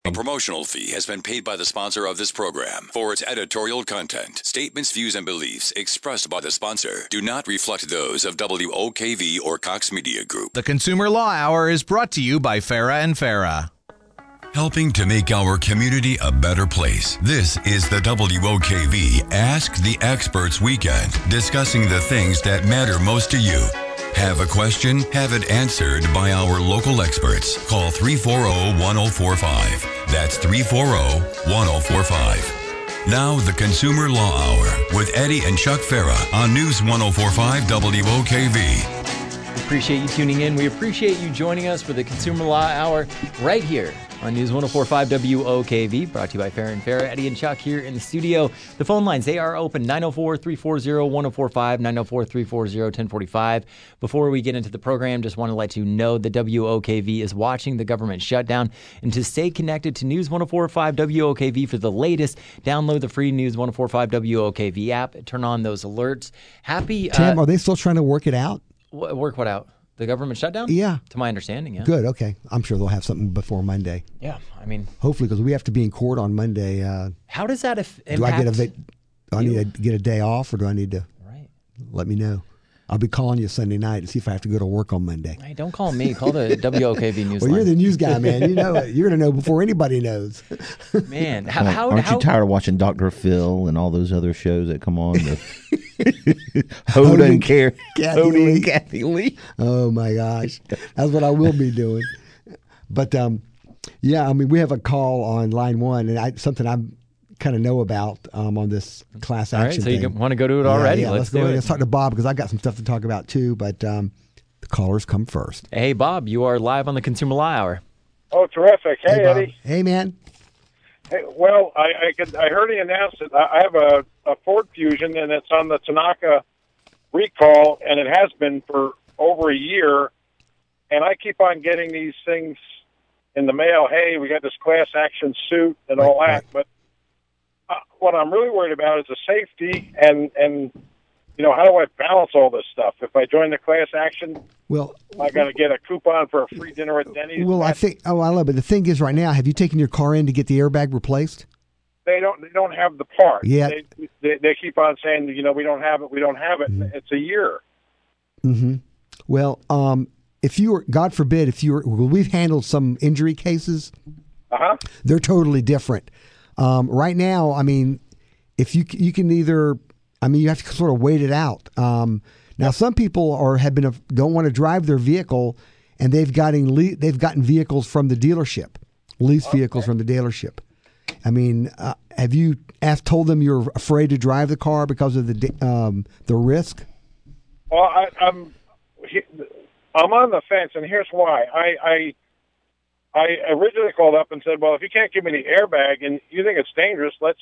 A promotional fee has been paid by the sponsor of this program for its editorial content. Statements, views, and beliefs expressed by the sponsor do not reflect those of WOKV or Cox Media Group. The Consumer Law Hour is brought to you by Farah and Farah. Helping to make our community a better place. This is the WOKV Ask the Experts Weekend, discussing the things that matter most to you. Have a question? Have it answered by our local experts. Call 340-1045. That's 340-1045. Now, the Consumer Law Hour with Eddie and Chuck Farah on News 104.5 WOKV. We appreciate you tuning in. We appreciate you joining us for the Consumer Law Hour right here on News 104.5 WOKV, brought to you by Farah and Farah. Eddie and Chuck here in the studio. The phone lines, they are open, 904-340-1045, 904-340-1045. Before we get into the program, just want to let you know that WOKV is watching the government shutdown. And to stay connected to News 104.5 WOKV for the latest, download the free News 104.5 WOKV app, turn on those alerts. Tim, are they still trying to work it out? Work what out? The government shutdown? Yeah. To my understanding, yeah. Good, okay. I'm sure they'll have something before Monday. Yeah, I mean... Hopefully, because we have to be in court on Monday. How does that impact... Do I need to get a day off, or do I need to... Right. Let me know. I'll be calling you Sunday night and see if I have to go to work on Monday. Hey, don't call me. Call the WOKV news Well, line. you're the news guy, man. You know it. You're going to know before anybody knows. Man, aren't you tired of watching Dr. Phil and all those other shows that come on? Hoda and Kathy Lee. Oh, my gosh. That's what I will be doing. But, yeah, I mean, we have a call on line one, and something I'm kind of know about on this class action All right, so thing. you want to go to it already? Yeah, let's go do ahead. it. Let's talk to Bob, because I got some stuff to talk about too, but the callers come first. Hey, Bob, you are live on the Consumer Law Hour. Oh, terrific. Hey, Bob. Eddie. Hey, man. Hey, well, I heard he announced it. I have a Ford Fusion, and it's on the Tanaka recall, and it has been for over a year, and I keep on getting these things in the mail. Hey, we got this class action suit and all that, right. But what I'm really worried about is the safety and you know, how do I balance all this stuff? If I join the class action, well, am I going to get a coupon for a free dinner at Denny's? Well, I think. Oh, I love it. But the thing is, right now, have you taken your car in to get the airbag replaced? They don't have the part. Yeah. They keep on saying, you know, we don't have it. Mm-hmm. It's a year. Mm-hmm. Well, if you were, God forbid, we've handled some injury cases. They're totally different. Right now, I mean, if you can either, I mean, you have to sort of wait it out. Now, some people don't want to drive their vehicle, and they've gotten vehicles from the dealership, lease vehicles from the dealership. I mean, have you told them you're afraid to drive the car because of the risk? Well, I'm on the fence, and here's why. I originally called up and said, well, if you can't give me the airbag and you think it's dangerous, let's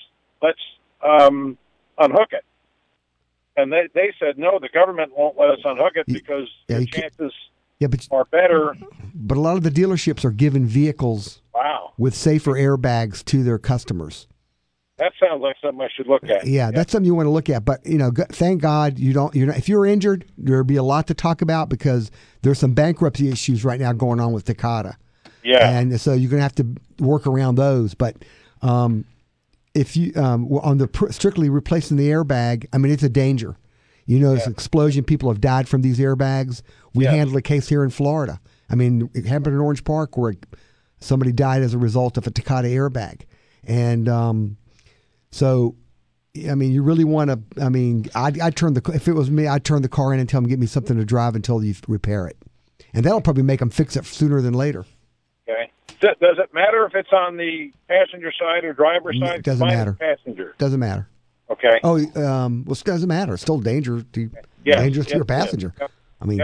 unhook it. And they said, no, the government won't let us unhook it because the chances are better. But a lot of the dealerships are giving vehicles with safer airbags to their customers. That sounds like something I should look at. Yeah, that's something you want to look at. But, you know, thank God you're not, if you're injured, there'll be a lot to talk about because there's some bankruptcy issues right now going on with Takata. Yeah. And so you're going to have to work around those. But if you, on the strictly replacing the airbag, I mean, it's a danger. You know, it's an explosion. People have died from these airbags. We handled a case here in Florida. I mean, it happened in Orange Park where somebody died as a result of a Takata airbag. And so, I mean, you really want to, I mean, if it was me, I'd turn the car in and tell them, get me something to drive until you repair it. And that'll probably make them fix it sooner than later. Okay. Does it matter if it's on the passenger side or driver's side? It doesn't matter. Passenger. Doesn't matter. Okay. Oh, well, it doesn't matter. It's still dangerous to your passenger. Yep. I mean,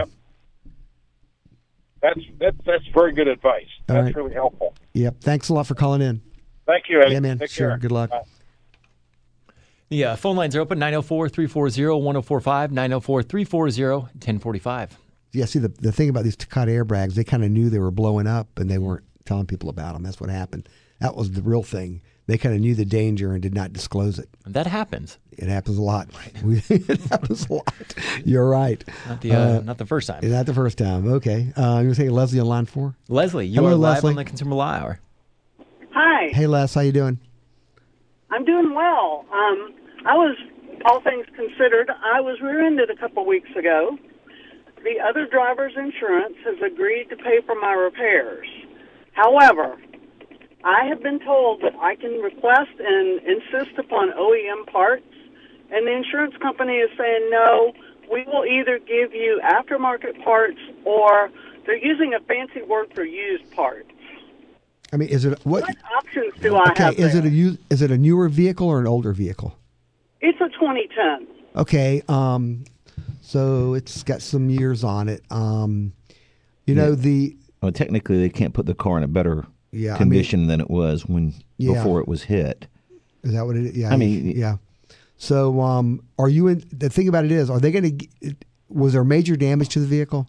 that's very good advice. That's really helpful. Yep. Thanks a lot for calling in. Thank you, Eddie. Yeah, man. Take Sure. care. Good luck. Bye. The phone lines are open, 904-340-1045, 904-340-1045. Yeah, see, the thing about these Takata airbags, they kind of knew they were blowing up, and they weren't telling people about them. That's what happened. That was the real thing. They kind of knew the danger and did not disclose it. That happens. It happens a lot. Right. It happens a lot. You're right. Not the first time. Not the first time. Okay. You're going to take Leslie on line 4? Leslie, you Hello, are live Leslie. on the Consumer Law Hour. Hi. Hi. Hey, Les. How you doing? I'm doing well. All things considered, I was rear-ended a couple weeks ago. The other driver's insurance has agreed to pay for my repairs. However, I have been told that I can request and insist upon OEM parts, and the insurance company is saying, no, we will either give you aftermarket parts, or they're using a fancy word for used parts. I mean, is it what options do I have? Okay, is it a newer vehicle or an older vehicle? It's a 2010. Okay, so it's got some years on it. Well, technically, they can't put the car in a better condition than it was before it was hit. Is that what it is? Yeah. Yeah. So, are you in? The thing about it is, are they going to? Was there major damage to the vehicle?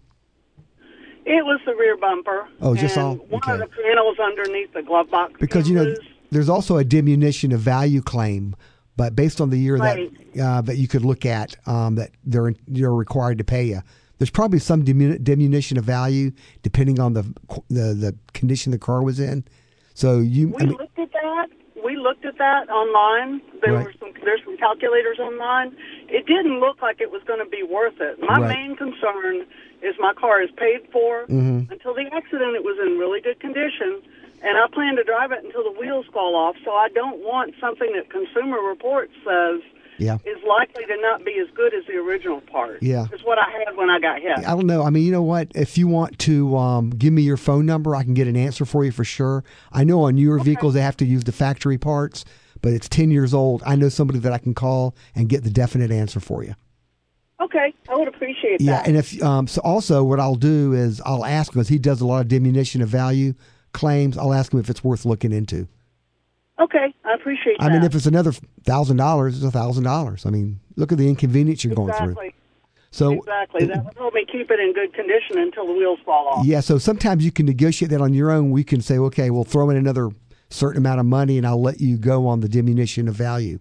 It was the rear bumper. Oh, just and all. One of the panels underneath the glove box. Because there's also a diminution of value claim, but based on the year that you could look at, that you're required to pay you. There's probably some diminution of value depending on the condition the car was in. So looked at that. We looked at that online. There's some calculators online. It didn't look like it was going to be worth it. My main concern is my car is paid for. Mm-hmm. Until the accident, it was in really good condition, and I plan to drive it until the wheels fall off. So I don't want something that Consumer Reports says is likely to not be as good as the original part. Yeah. It's what I had when I got hit. I don't know. I mean, you know what? If you want to give me your phone number, I can get an answer for you for sure. I know on newer vehicles they have to use the factory parts, but it's 10 years old. I know somebody that I can call and get the definite answer for you. Okay, I would appreciate that. Yeah, and if so, also what I'll do is I'll ask him, because he does a lot of diminution of value claims. I'll ask him if it's worth looking into. Okay, I appreciate that. I mean, if it's another $1,000, it's $1,000. I mean, look at the inconvenience you're going through. So exactly, that would help me keep it in good condition until the wheels fall off. Yeah, so sometimes you can negotiate that on your own. We can say, okay, we'll throw in another certain amount of money, and I'll let you go on the diminution of value.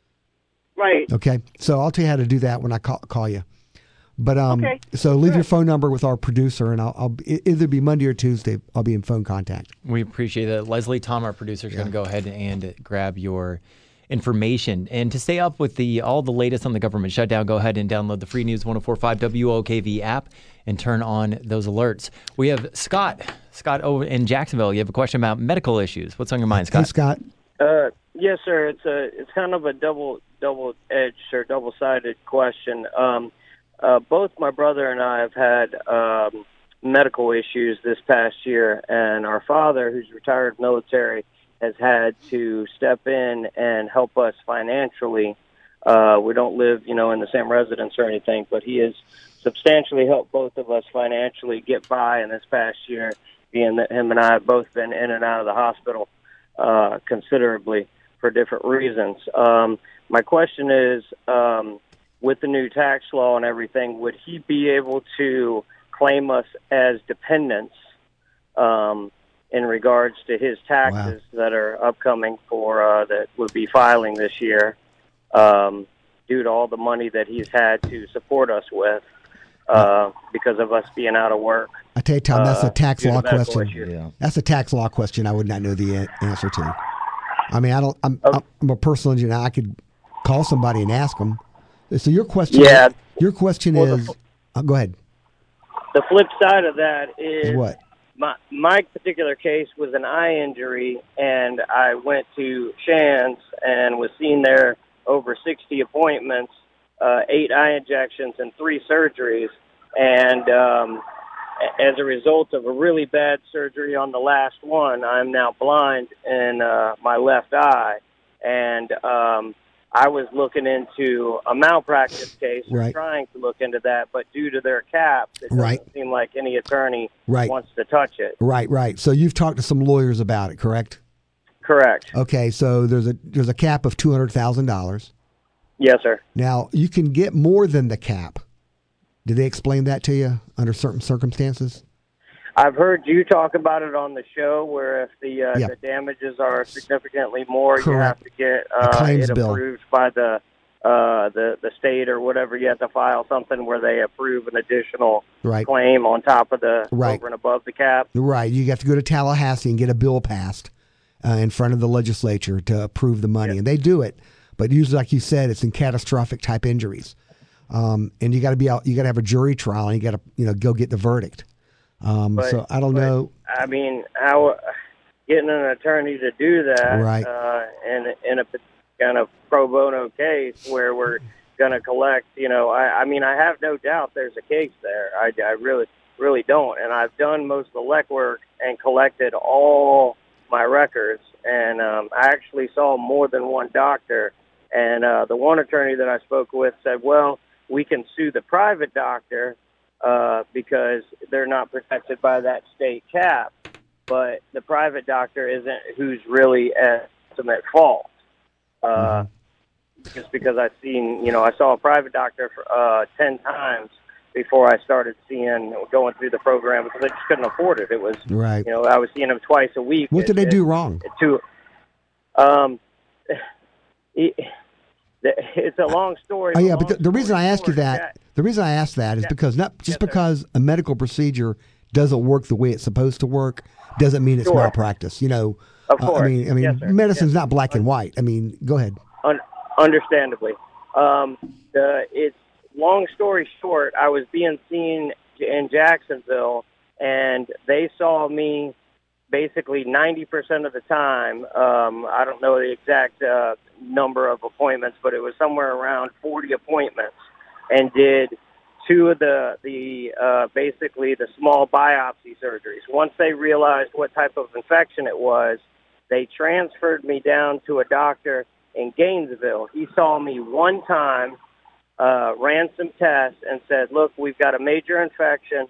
Right. Okay, so I'll tell you how to do that when I call you. But so leave your phone number with our producer, and I'll either be Monday or Tuesday. I'll be in phone contact. We appreciate that. Leslie Tom, our producer, is going to go ahead and grab your information. And to stay up with all the latest on the government shutdown, go ahead and download the free News 104.5 WOKV app and turn on those alerts. We have Scott over in Jacksonville. You have a question about medical issues. What's on your mind, Scott? Hey, Scott. Yes, sir. It's kind of a double-edged or double-sided question. Both my brother and I have had medical issues this past year, and our father, who's retired military, has had to step in and help us financially. We don't live, in the same residence or anything, but he has substantially helped both of us financially get by in this past year, being that him and I have both been in and out of the hospital considerably for different reasons. My question is, with the new tax law and everything, would he be able to claim us as dependents in regards to his taxes that are upcoming that would be filing this year due to all the money that he's had to support us with because of us being out of work? I tell you, Tom, that's a tax law question. Yeah. That's a tax law question I would not know the answer to. I mean, I'm a personal engineer. I could call somebody and ask them. So your question, is, go ahead. The flip side of that is what? My particular case was an eye injury, and I went to Shands and was seen there over 60 appointments, 8 eye injections, and 3 surgeries. And as a result of a really bad surgery on the last one, I'm now blind in my left eye. And I was looking into a malpractice case, trying to look into that, but due to their cap, it doesn't seem like any attorney wants to touch it. Right. So you've talked to some lawyers about it, correct? Correct. Okay, so there's a cap of $200,000. Yes, sir. Now, you can get more than the cap. Did they explain that to you under certain circumstances? I've heard you talk about it on the show, where if the damages are significantly more, you have to get it approved by the state or whatever. You have to file something where they approve an additional claim on top of the over and above the cap. Right. You have to go to Tallahassee and get a bill passed, in front of the legislature to approve the money, and they do it. But usually, like you said, it's in catastrophic type injuries, and you got to be out. You got to have a jury trial, and you got to go get the verdict. So I don't know. I mean, how getting an attorney to do that, right? In a kind of pro bono case where we're going to collect. I mean, I have no doubt there's a case there. I really don't, and I've done most of the legwork and collected all my records, and I actually saw more than one doctor. And the one attorney that I spoke with said, well, we can sue the private doctor because they're not protected by that state cap. But the private doctor isn't who's really at ultimate fault. Just because I saw a private doctor for 10 times before I started going through the program because I just couldn't afford it. It was, right. I was seeing him twice a week. What did they do wrong? It's a long story. Oh, yeah, but the reason I ask you that, is because not just because a medical procedure doesn't work the way it's supposed to work doesn't mean it's malpractice. Of course. I mean, yes, medicine's not black and white. I mean, go ahead. Understandably, it's long story short. I was being seen in Jacksonville, and they saw me basically 90% of the time. I don't know the exact number of appointments, but it was somewhere around 40 appointments, and did two of the basically the small biopsy surgeries. Once they realized what type of infection it was, they transferred me down to a doctor in Gainesville. He saw me one time, ran some tests, and said, look, we've got a major infection,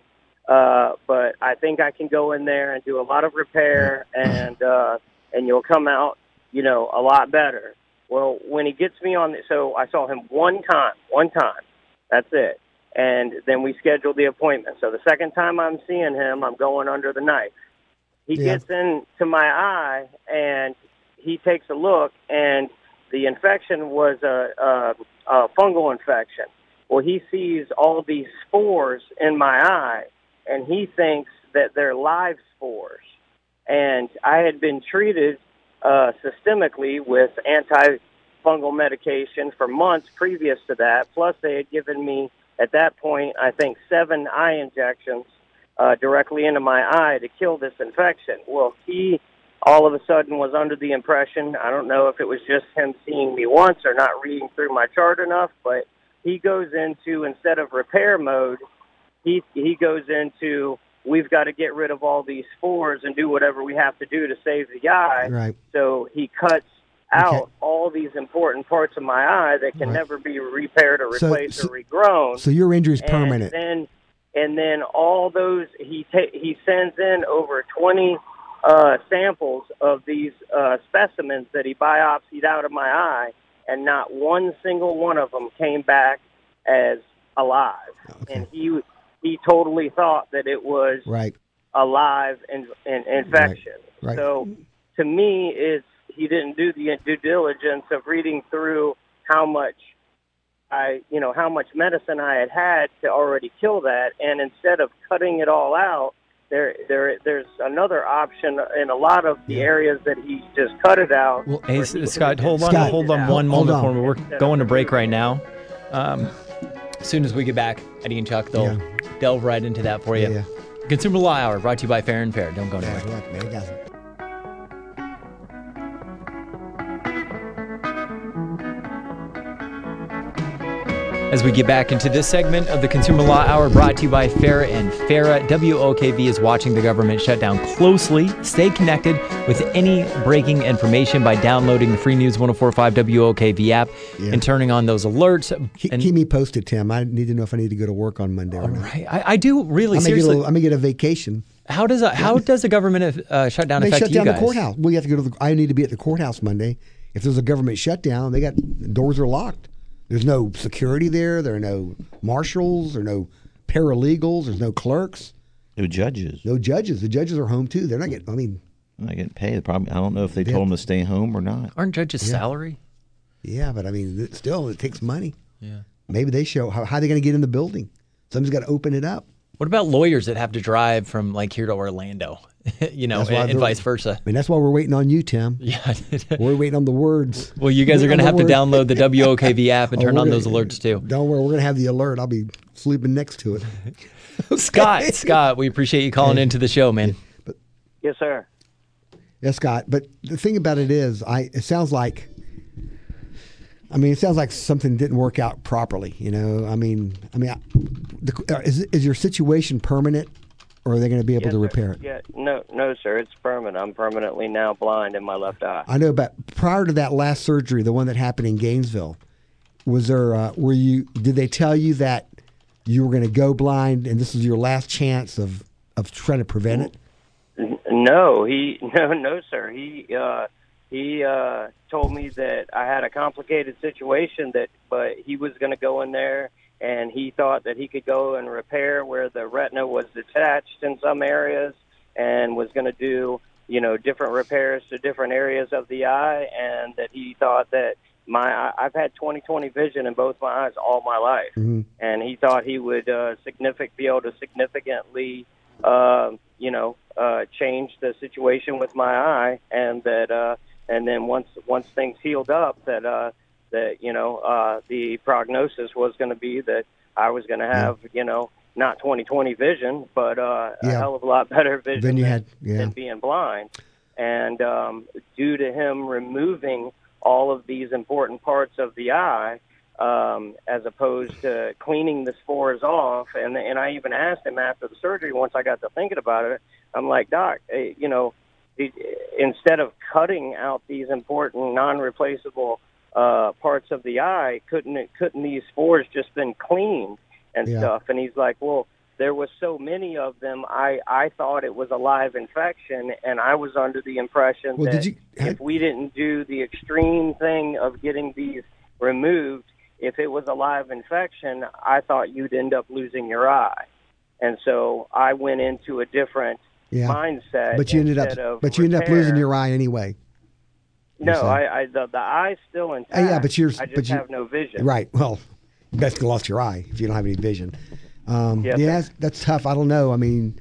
but I think I can go in there and do a lot of repair, and you'll come out, a lot better. Well, when he gets me so I saw him one time, that's it. And then we scheduled the appointment. So the second time I'm seeing him, I'm going under the knife. He gets into my eye, and he takes a look, and the infection was a fungal infection. Well, he sees all these spores in my eye, and he thinks that they're live spores. And I had been treated systemically with antifungal medication for months previous to that. Plus, they had given me, at that point, I think 7 eye injections directly into my eye to kill this infection. Well, he all of a sudden was under the impression, I don't know if it was just him seeing me once or not reading through my chart enough, but he goes into, instead of repair mode, he goes into, we've got to get rid of all these spores and do whatever we have to do to save the eye. Right. So he cuts out all these important parts of my eye that can never be repaired or replaced or regrown. So your injury is permanent. And then all those, he sends in over 20 samples of these specimens that he biopsied out of my eye, and not one single one of them came back as alive. Okay. And he totally thought that it was a live infection. Right. So to me, he didn't do the due diligence of reading through how much medicine I had to already kill that, and instead of cutting it all out, there's another option in a lot of the areas that he just cut it out. Well, hey, Scott, hold on one moment for me. We're going to break right now. As soon as we get back, Eddie and Chuck, they'll delve right into that for you. Consumer Law Hour, brought to you by Fair and Fair. Don't go anywhere. As we get back into this segment of the Consumer Law Hour, brought to you by Fair and Farah, WOKV is watching the government shutdown closely. Stay connected with any breaking information by downloading the free News 104.5 WOKV app and turning on those alerts. Keep me posted, Tim. I need to know if I need to go to work on Monday or not. Right. I do really, seriously. I may get a vacation. How does a government shutdown affect you guys? They shut down the courthouse. We have to go to I need to be at the courthouse Monday. If there's a government shutdown, the doors are locked. There's no security there. There are no marshals. There are no paralegals. There's no clerks. No judges. No judges. The judges are home too. They're not getting. They're not getting paid. Probably. I don't know if they told them to stay home or not. Aren't judges' salary? Yeah, but still, it takes money. Yeah. Maybe they show how are they going to get in the building? Somebody's got to open it up. What about lawyers that have to drive from like here to Orlando, and vice versa? I mean, that's why we're waiting on you, Tim. Yeah. We're waiting on the words. Well, you guys are going to have to download the WOKV app and turn on those alerts too. Don't worry, we're going to have the alert. I'll be sleeping next to it. Okay. Scott, we appreciate you calling into the show, man. Yes, sir. Yeah, Scott. But the thing about it is, it sounds like something didn't work out properly. Is your situation permanent, or are they going to be able to repair it? Yeah, no, sir. It's permanent. I'm permanently now blind in my left eye. I know, but prior to that last surgery, the one that happened in Gainesville, was there? Did they tell you that you were going to go blind, and this is your last chance of trying to prevent it? No, sir. He told me that I had a complicated situation, but he was going to go in there, and he thought that he could go and repair where the retina was detached in some areas, and was going to do different repairs to different areas of the eye, and that he thought that I've had 20/20 vision in both my eyes all my life, and he thought he would be able to significantly change the situation with my eye, and that and then once things healed up, that the prognosis was going to be that I was going to have not 20/20 vision, but a hell of a lot better vision than being blind. And due to him removing all of these important parts of the eye, as opposed to cleaning the spores off. And I even asked him after the surgery, once I got to thinking about it, I'm like, Doc, instead of cutting out these important non-replaceable parts of the eye, couldn't these spores just been cleaned and stuff? And he's like, well, there was so many of them, I thought it was a live infection, and I was under the impression that if we didn't do the extreme thing of getting these removed, if it was a live infection, I thought you'd end up losing your eye. And so I went into a different mindset. But you ended up losing your eye anyway. No, the eye's still intact. Yeah, but I just have no vision. Right. Well, you basically lost your eye if you don't have any vision. That's tough. I don't know. I mean,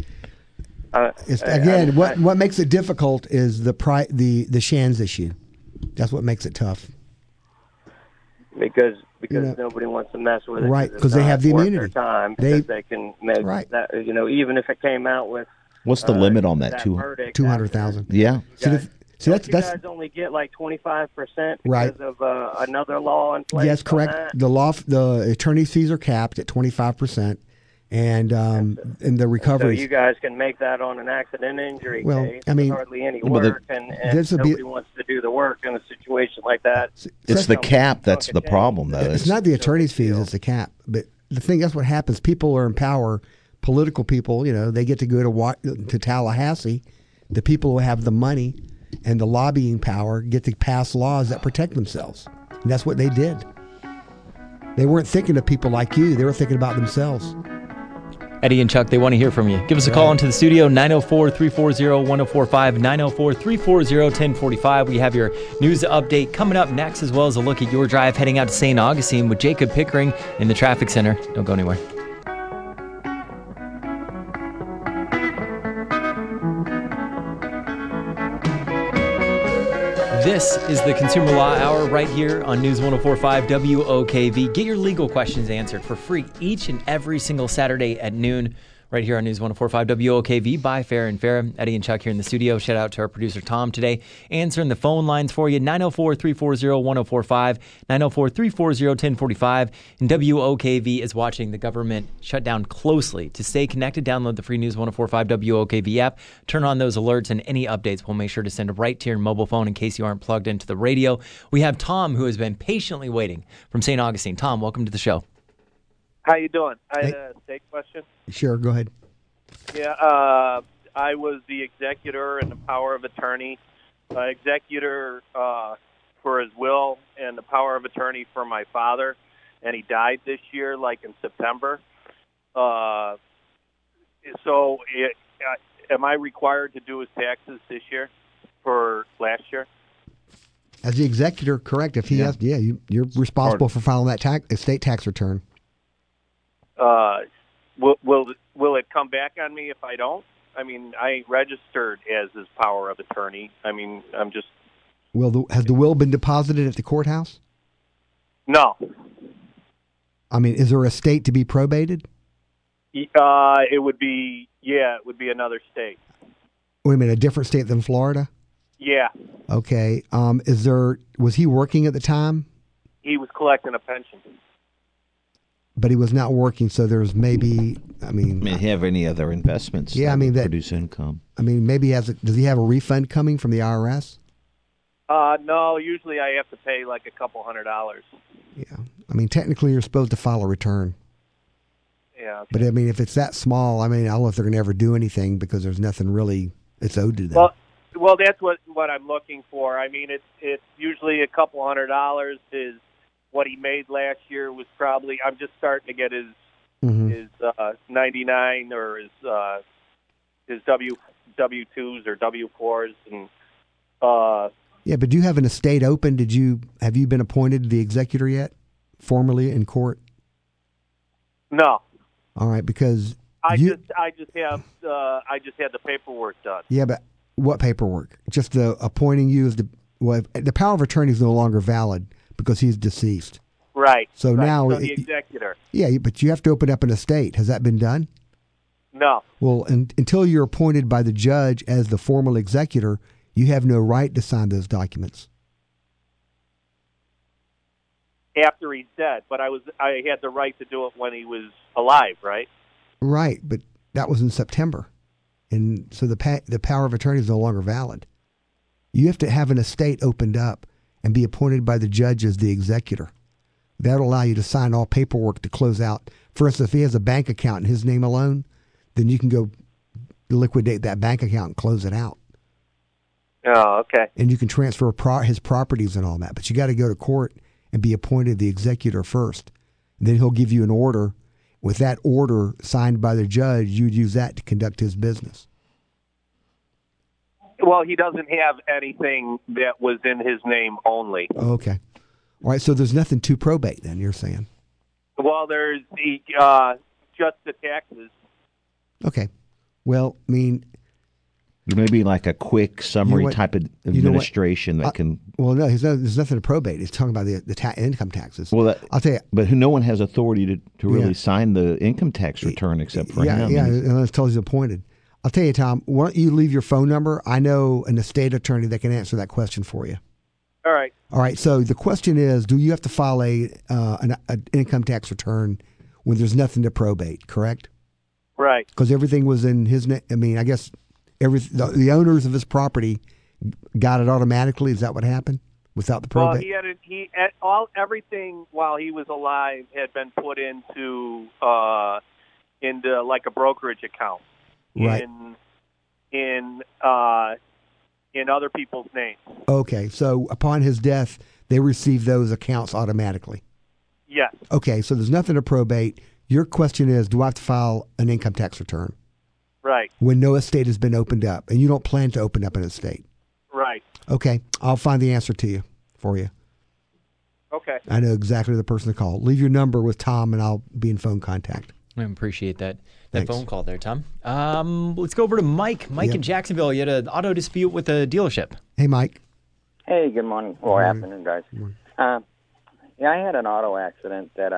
what makes it difficult is the Shands issue. That's what makes it tough. Because nobody wants to mess with it. Right, because they have the immunity. Their time because they can make that. Even if it came out with. What's the limit on that? 200,000. Yeah. So you guys only get like 25% because of another law in place. Yes, correct. The attorney's fees are capped at 25%, and the recovery. So you guys can make that on an accident injury case. I mean, hardly any work, and nobody wants to do the work in a situation like that. It's the cap that's the problem, though. It's not the attorney's fees; it's the cap. But the thing, that's what happens. People are in power. Political people, they get to go to Tallahassee. The people who have the money and the lobbying power get to pass laws that protect themselves. And that's what they did. They weren't thinking of people like you. They were thinking about themselves. Eddie and Chuck, they want to hear from you. Give us a call into the studio, 904-340-1045, 904-340-1045. We have your news update coming up next, as well as a look at your drive heading out to St. Augustine with Jacob Pickering in the traffic center. Don't go anywhere. This is the Consumer Law Hour right here on News 104.5 WOKV. Get your legal questions answered for free each and every single Saturday at noon right here on News 104.5 WOKV by Farrah and Farrah. Eddie and Chuck here in the studio. Shout out to our producer Tom today, answering the phone lines for you, 904-340-1045, 904-340-1045. And WOKV is watching the government shut down closely. To stay connected, download the free News 104.5 WOKV app, turn on those alerts, and any updates we'll make sure to send right to your mobile phone in case you aren't plugged into the radio. We have Tom, who has been patiently waiting from St. Augustine. Tom, welcome to the show. How you doing? I had a state question. Sure, go ahead. Yeah, I was the executor and the power of attorney. Executor for his will and the power of attorney for my father, and he died this year, like in September. Am I required to do his taxes this year for last year? As the executor, correct. If he has, you're responsible for filing that estate tax return. will it come back on me if I don't? I mean, I ain't registered as his power of attorney. I mean, I'm just. Well, has the will been deposited at the courthouse? No. I mean, is there a state to be probated? It would be another state. Wait a minute, a different state than Florida? Yeah. Okay. Was he working at the time? He was collecting a pension. But he was not working, so there's maybe, May he have any other investments? Yeah, that produce income. Maybe does he have a refund coming from the IRS? No, usually I have to pay like a couple $100. Yeah. Technically you're supposed to file a return. Yeah. Okay. But if it's that small, I don't know if they're going to ever do anything because there's nothing really it's owed to them. Well, that's what I'm looking for. It's usually a couple $100 is what he made last year was probably. I'm just starting to get his 99 or his W-2s or W-4s and. Yeah, but do you have an estate open? Have you been appointed the executor yet, formally in court? No. All right, because I just had the paperwork done. Yeah, but what paperwork? Just the appointing you as the power of attorney is no longer valid because he's deceased. Right. So now the executor. Yeah, but you have to open up an estate. Has that been done? No. Well, until you're appointed by the judge as the formal executor, you have no right to sign those documents. After he's dead, but I had the right to do it when he was alive, right? Right, but that was in September, and so the power of attorney is no longer valid. You have to have an estate opened up and be appointed by the judge as the executor. That'll allow you to sign all paperwork to close out. For instance, if he has a bank account in his name alone, then you can go liquidate that bank account and close it out. Oh, okay. And you can transfer his properties and all that, but you got to go to court and be appointed the executor first. And then he'll give you an order. With that order signed by the judge, you'd use that to conduct his business. Well, he doesn't have anything that was in his name only. Okay. All right, so there's nothing to probate then, you're saying? Well, there's just the taxes. Okay. Well, there may be like a quick summary type of administration that can. Well, no, there's nothing to probate. He's talking about the income taxes. Well, I'll tell you. But no one has authority to really sign the income tax return except for him. Yeah, until he's appointed. I'll tell you, Tom, why don't you leave your phone number? I know an estate attorney that can answer that question for you. All right. All right, so the question is, do you have to file an income tax return when there's nothing to probate, correct? Right. Because everything was in his name. I guess the owners of his property got it automatically. Is that what happened without the probate? Well, everything while he was alive had been put into like a brokerage account. Right. In other people's names. Okay, so upon his death, they received those accounts automatically. Yes. Okay, so there's nothing to probate. Your question is, do I have to file an income tax return? Right. When no estate has been opened up, and you don't plan to open up an estate. Right. Okay, I'll find the answer for you. Okay. I know exactly the person to call. Leave your number with Tom, and I'll be in phone contact. I appreciate that phone call there, Tom. Let's go over to Mike. Mike in Jacksonville. You had an auto dispute with a dealership. Hey, Mike. Hey, good morning or afternoon, guys. I had an auto accident that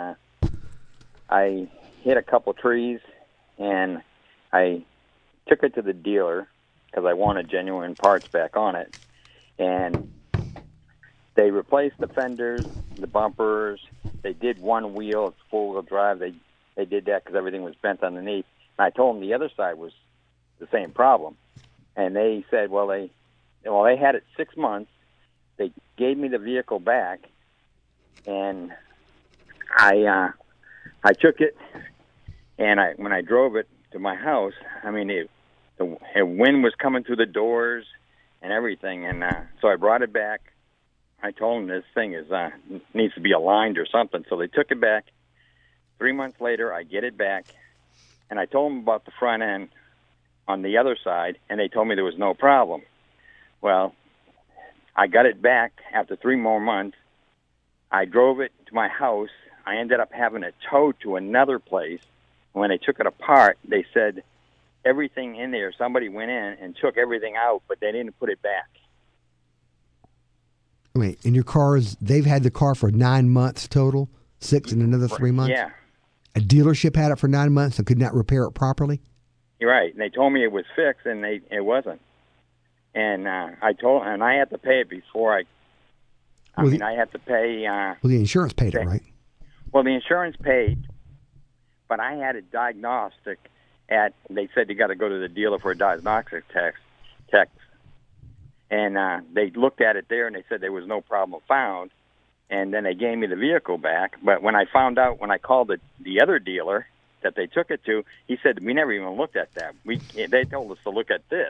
I hit a couple trees, and I took it to the dealer because I wanted genuine parts back on it, and they replaced the fenders, the bumpers. They did one wheel. It's four-wheel drive. They did that because everything was bent underneath. And I told them the other side was the same problem. And they said, well, they had it 6 months. They gave me the vehicle back, and I took it, and when I drove it to my house, the wind was coming through the doors and everything. And so I brought it back. I told them this thing needs to be aligned or something. So they took it back. 3 months later, I get it back, and I told them about the front end on the other side, and they told me there was no problem. Well, I got it back after 3 more months. I drove it to my house. I ended up having it towed to another place when they took it apart, they said everything in there, somebody went in and took everything out, but they didn't put it back. Wait, in your cars, they've had the car for 9 months total, 6 in another 3 months? Yeah. A dealership had it for 9 months and could not repair it properly? You're right. And they told me it was fixed, and it wasn't. And I had to pay it before I had to pay. Well, the insurance paid it, right? Well, the insurance paid, but I had a diagnostic they said you got to go to the dealer for a diagnostic test. And they looked at it there, and they said there was no problem found. And then they gave me the vehicle back. But when I found out, when I called the other dealer that they took it to, he said, we never even looked at that. They told us to look at this.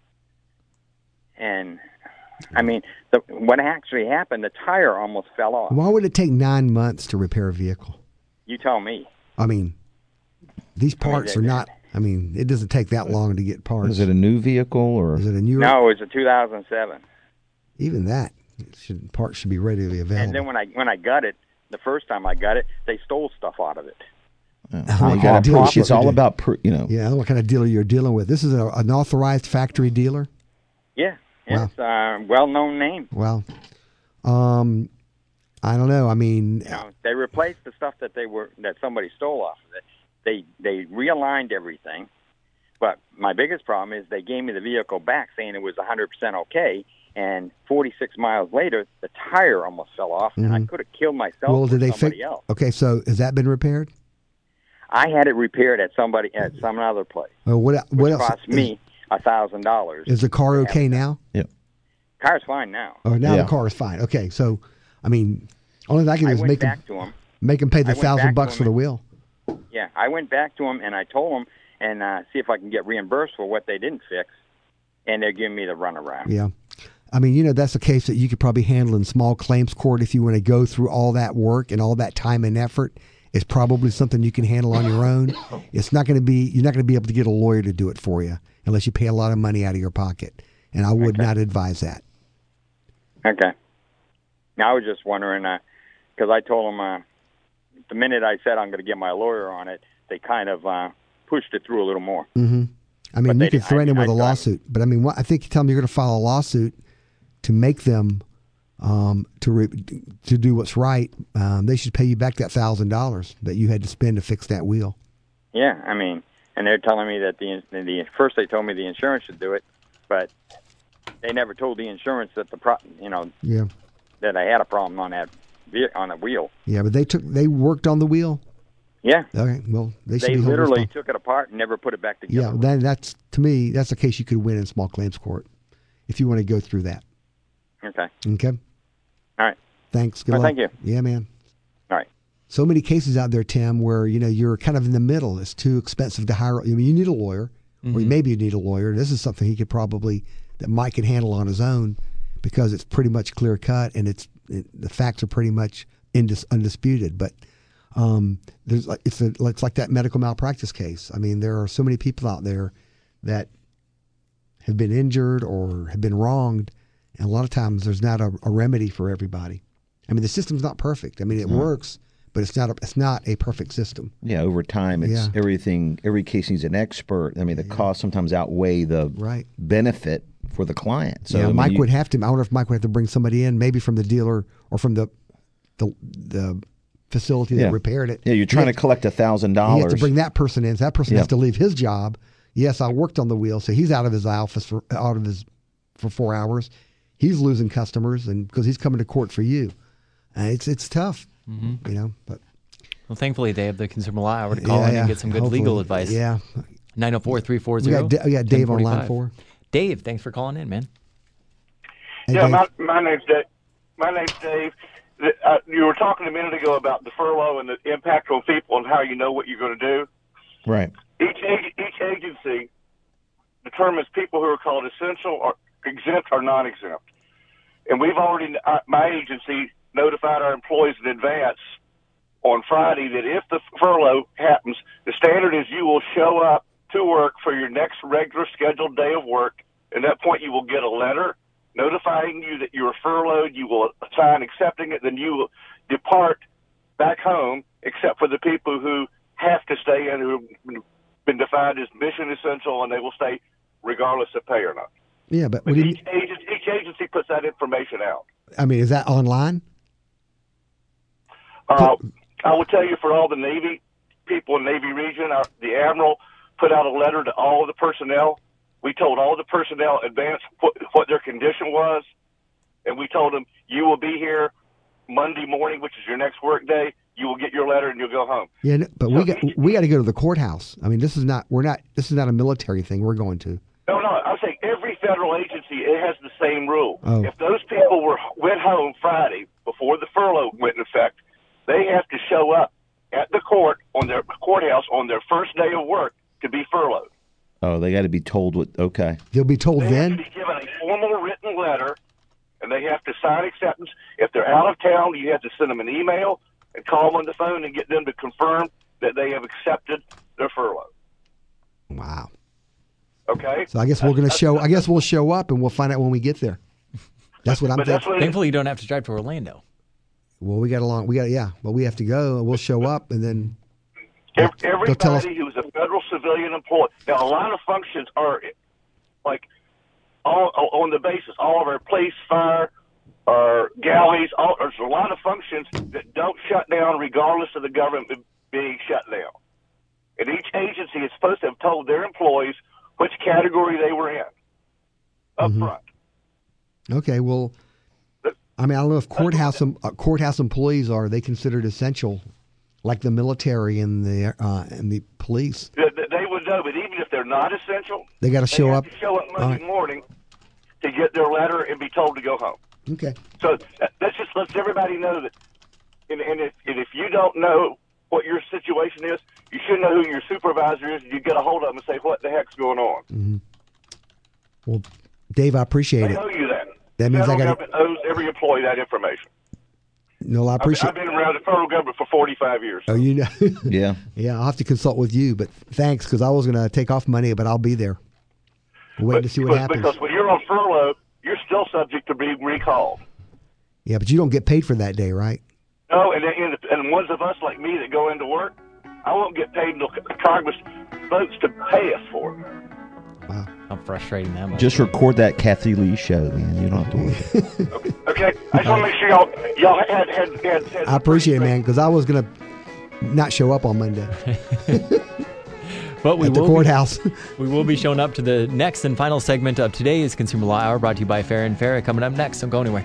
And, I mean, what actually happened, the tire almost fell off. Why would it take 9 months to repair a vehicle? You tell me. I mean, these parts are not... I mean, it doesn't take that long to get parts. Is it a new vehicle or is it a new? No, it's a 2007. Even that parts should be readily available. And then when I got it, the first time I got it, they stole stuff out of it. It's all about Yeah, what kind of dealer you're dealing with? This is an authorized factory dealer. Yeah, wow. It's a well-known name. Well, I don't know. I mean, they replaced the stuff that somebody stole off of it. They realigned everything, but my biggest problem is they gave me the vehicle back saying it was 100% okay, and 46 miles later, the tire almost fell off, and I could have killed myself or somebody else. Okay, so has that been repaired? I had it repaired at some other place. What else? Cost me $1,000. Is the car okay now? Yep. Car's fine now. Oh, now the car is fine. Okay, so I mean, only thing I can do is make them pay the $1,000 for the wheel. Yeah, I went back to them and I told them and see if I can get reimbursed for what they didn't fix, and they're giving me the runaround. Yeah. I mean, that's a case that you could probably handle in small claims court if you want to go through all that work and all that time and effort. It's probably something you can handle on your own. It's not going to be, you're not going to be able to get a lawyer to do it for you unless you pay a lot of money out of your pocket. And I would not advise that. Okay. Now I was just wondering, because I told them the minute I said I'm going to get my lawyer on it, they kind of pushed it through a little more. Mm-hmm. I mean, you could threaten him with a lawsuit. But I mean, I think you tell them you're going to file a lawsuit to make them to do what's right. They should pay you back that $1,000 that you had to spend to fix that wheel. Yeah, I mean, and they're telling me that the first they told me the insurance should do it, but they never told the insurance that that I had a problem on the wheel. Yeah, but they worked on the wheel. Yeah. Okay. Well, they literally took it apart and never put it back together. Yeah. Then that's, to me, that's a case you could win in small claims court if you want to go through that. Okay. Okay. All right. Thanks. Good luck. Thank you. Yeah, man. All right. So many cases out there, Tim, where you're kind of in the middle. It's too expensive to hire. I mean, you need a lawyer, or maybe you need a lawyer. This is something that Mike could handle on his own because it's pretty much clear cut and the facts are pretty much undisputed. But it's like that medical malpractice case. I mean, there are so many people out there that have been injured or have been wronged, and a lot of times there's not a remedy for everybody. I mean, the system's not perfect. I mean, it works, but it's not a perfect system. Yeah, over time, it's everything. Every case needs an expert. I mean, the costs sometimes outweigh the benefit for the client. So yeah, Mike would have to. I wonder if Mike would have to bring somebody in, maybe from the dealer or from the facility that repaired it. Yeah, you're trying to collect $1,000. You have to bring that person in. So that person has to leave his job. Yes, I worked on the wheel, so he's out of his office for 4 hours. He's losing customers, and because he's coming to court for you, it's tough. But thankfully they have the Consumer Law Hour to call in and get some good legal advice. Yeah, 904-340. We got Dave on line 4. Dave, thanks for calling in, man. Hey, yeah, Dave. my name's Dave. My name's Dave. You were talking a minute ago about the furlough and the impact on people and how you know what you're going to do. Right. Each agency determines people who are called essential or exempt or non-exempt. And we've already, my agency notified our employees in advance on Friday that if the furlough happens, the standard is you will show up to work for your next regular scheduled day of work. At that point, you will get a letter notifying you that you are furloughed. You will sign accepting it. Then you will depart back home, except for the people who have to stay in, who've been defined as mission essential, and they will stay regardless of pay or not. Yeah, but each agency puts that information out. I mean, is that online? I will tell you, for all the Navy people in Navy region, the Admiral put out a letter to all of the personnel. We told all the personnel in advance what their condition was, and we told them, you will be here Monday morning, which is your next work day. You will get your letter and you'll go home. Yeah, but we got to go to the courthouse. I mean, this is not a military thing we're going to. No, I'm saying every federal agency, it has the same rule. Oh. If those people went home Friday before the furlough went in effect, they have to show up at the courthouse on their first day of work to be furloughed. Oh, they got to be told what? Okay. They'll be told then? They have to be given a formal written letter, and they have to sign acceptance. If they're out of town, you have to send them an email and call them on the phone and get them to confirm that they have accepted their furlough. Wow. Okay. So I guess we're going to show. I guess we'll show up and we'll find out when we get there. That's what I'm thinking. Thankfully, you don't have to drive to Orlando. Well, we have to go. We'll show up and then. Everybody who's a federal civilian employee. Now, a lot of functions are like all on the basis. All of our police, fire, our galleys. There's a lot of functions that don't shut down regardless of the government being shut down. And each agency is supposed to have told their employees which category they were in up front. Okay, well, I mean, I don't know if courthouse employees are they considered essential, like the military and the police. They would know, but even if they're not essential, they got to show up. To show up Monday morning to get their letter and be told to go home. Okay. So that just lets everybody know that. And if you don't know what your situation is, you should know who your supervisor is. You get a hold of them and say, "What the heck's going on?" Mm-hmm. Well, Dave, I appreciate they it. They owe you that. That means the federal government owes every employee that information. No, I appreciate. I've been around the federal government for 45 years. Oh, you know. Yeah. Yeah, I'll have to consult with you, but thanks, because I was going to take off money, but I'll be there. Waiting to see what happens. Because when you're on furlough, you're still subject to being recalled. Yeah, but you don't get paid for that day, right? No, and ones of us like me that go into work, I won't get paid until Congress votes to pay us for it. Wow. How frustrating that must Just be. record that Kathy Lee show, man. You don't have to worry. Okay. I just want to make sure y'all had I appreciate it, man, because I was going to not show up on Monday. But at the courthouse. We will be showing up to the next and final segment of today's Consumer Law Hour, brought to you by Fair and Fair. Coming up next, don't go anywhere.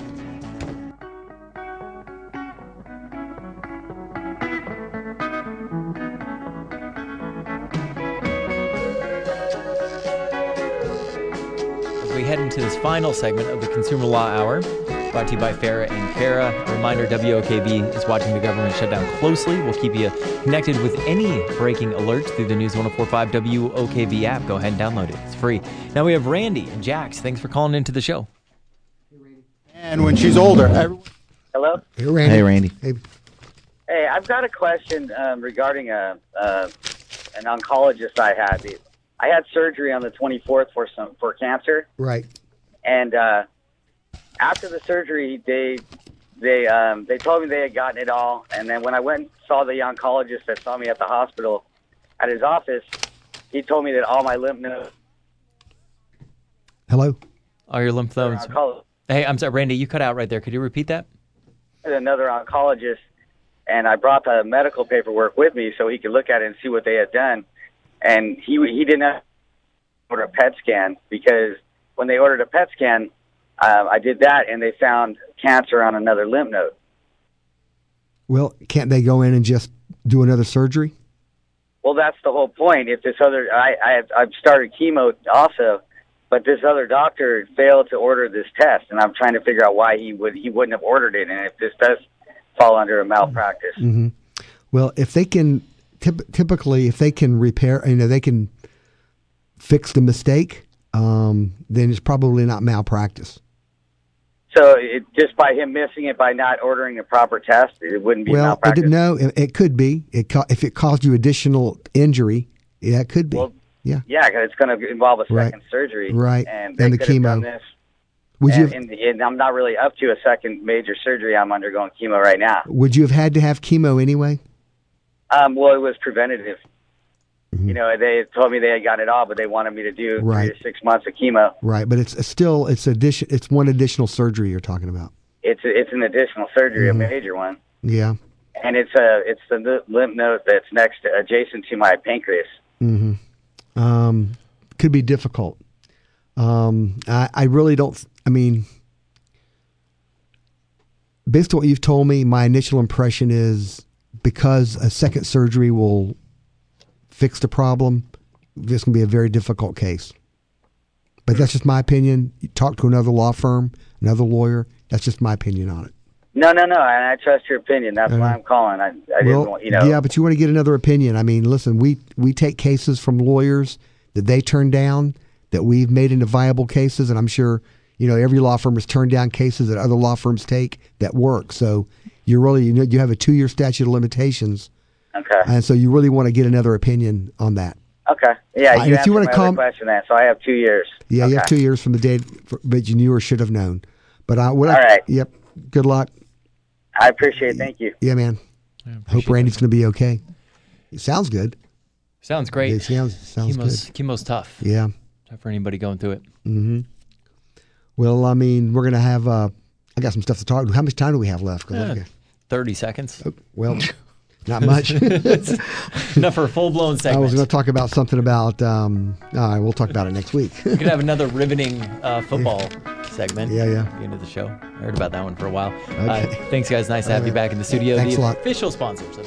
As we head into this final segment of the Consumer Law Hour, brought to you by Farah and Farah. A reminder, WOKV is watching the government shutdown closely. We'll keep you connected with any breaking alerts through the News 104.5 WOKV app. Go ahead and download it. It's free. Now we have Randy and Jax. Thanks for calling into the show. And when she's older... Hello? Hey, Randy. Hey, Randy. Hey, I've got a question regarding an oncologist I had. I had surgery on the 24th for cancer. Right. And after the surgery, they told me they had gotten it all. And then when I went and saw the oncologist that saw me at the hospital at his office, he told me that all my lymph nodes. Hello? All your lymph nodes. Hey, I'm sorry, Randy, you cut out right there. Could you repeat that? Another oncologist, and I brought the medical paperwork with me so he could look at it and see what they had done. And he did not order a PET scan, because when they ordered a PET scan, I did that, and they found cancer on another lymph node. Well, can't they go in and just do another surgery? Well, that's the whole point. If this other, I've started chemo also, but this other doctor failed to order this test, and I'm trying to figure out why he wouldn't have ordered it, and if this does fall under a malpractice. Mm-hmm. Well, if they can, typically, if they can repair, they can fix the mistake, then it's probably not malpractice. So just by him missing it, by not ordering a proper test, it wouldn't be malpractice? No, it could be. If it caused you additional injury, yeah, it could be. Well, yeah, because it's going to involve a second surgery. Right, and they the could have chemo. done this. And I'm not really up to a second major surgery. I'm undergoing chemo right now. Would you have had to have chemo anyway? Well, it was preventative. You know, they told me they had got it all, but they wanted me to do 3 to 6 months of chemo. Right, but it's one additional surgery you're talking about. It's an additional surgery, a major one. Yeah. And it's the lymph node that's adjacent to my pancreas. Could be difficult. I really don't. I mean, based on what you've told me, my initial impression is because a second surgery will fix the problem, this can be a very difficult case. But that's just my opinion. You talk to another law firm, another lawyer. That's just my opinion on it. No, and I trust your opinion. That's why I'm calling. I didn't want, Yeah, but you want to get another opinion. I mean, listen, we take cases from lawyers that they turn down that we've made into viable cases, and I'm sure every law firm has turned down cases that other law firms take that work. So you have a 2-year statute of limitations. Okay. And so you really want to get another opinion on that. Okay. Yeah, you if you want to come, question that. So I have 2 years. Yeah, okay. You have 2 years from the date, but you knew or should have known. But all right. Yep. Good luck. I appreciate it. Thank you. Yeah, man. Hope Randy's going to be okay. It sounds good. Sounds great. It sounds good. Chemo's tough. Yeah. Tough for anybody going through it. Mm-hmm. Well, I mean, we're going to have. I got some stuff to talk. How much time do we have left? 30 seconds. Oh, well. Not much. Enough for a full-blown segment. I was going to talk about something about. All right, we'll talk about it next week. We could have another riveting football segment. Yeah. At the end of the show. I heard about that one for a while. Okay. Thanks, guys. Nice to have you back in the studio. Thanks the a lot. Official sponsors of